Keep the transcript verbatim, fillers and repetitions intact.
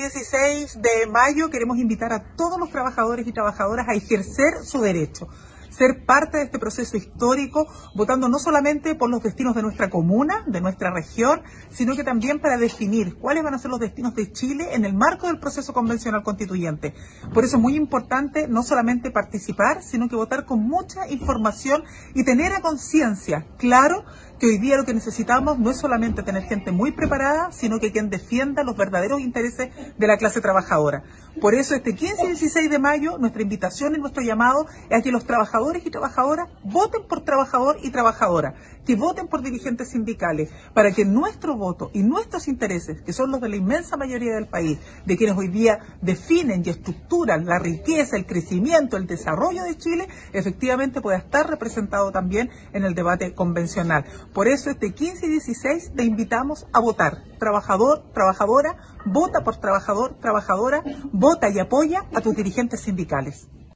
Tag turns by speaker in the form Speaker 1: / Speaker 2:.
Speaker 1: dieciséis de mayo queremos invitar a todos los trabajadores y trabajadoras a ejercer su derecho, ser parte de este proceso histórico, votando no solamente por los destinos de nuestra comuna, de nuestra región, sino que también para definir cuáles van a ser los destinos de Chile en el marco del proceso convencional constituyente. Por eso es muy importante no solamente participar, sino que votar con mucha información y tener a conciencia, claro, que hoy día lo que necesitamos no es solamente tener gente muy preparada, sino que quien defienda los verdaderos intereses de la clase trabajadora. Por eso este quince y dieciséis de mayo, nuestra invitación y nuestro llamado es a que los trabajadores y trabajadoras voten por trabajador y trabajadora, que voten por dirigentes sindicales, para que nuestro voto y nuestros intereses, que son los de la inmensa mayoría del país, de quienes hoy día definen y estructuran la riqueza, el crecimiento, el desarrollo de Chile, efectivamente pueda estar representado también en el debate convencional. Por eso este quince y dieciséis te invitamos a votar. Trabajador, trabajadora, vota por trabajador, trabajadora, vota y apoya a tus dirigentes sindicales.